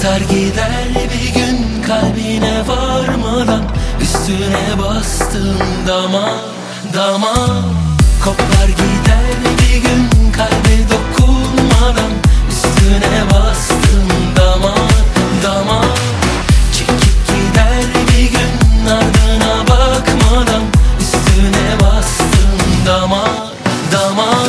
Atar gider bir gün kalbine varmadan, üstüne bastığım damar damar. Kopar gider bir gün kalbe dokunmadan, üstüne bastığım damar damar. Çekip gider bir gün ardına bakmadan, üstüne bastığım damar damar.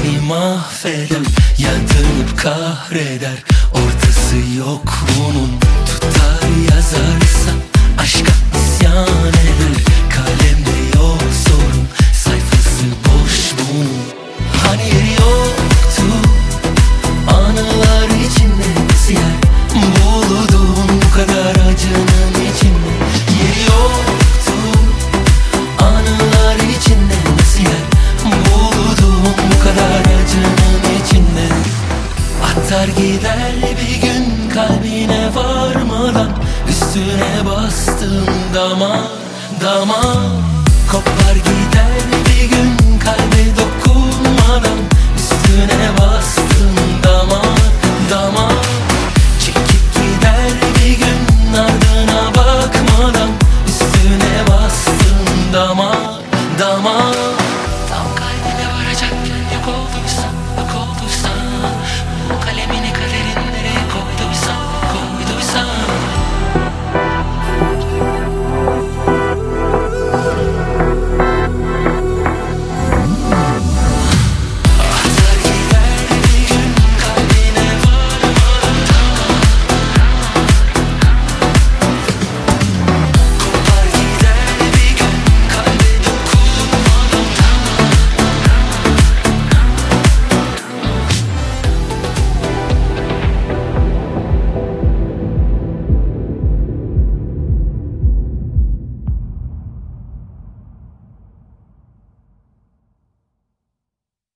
Mahveder ya dönüp kahreder, ortası yok bunun.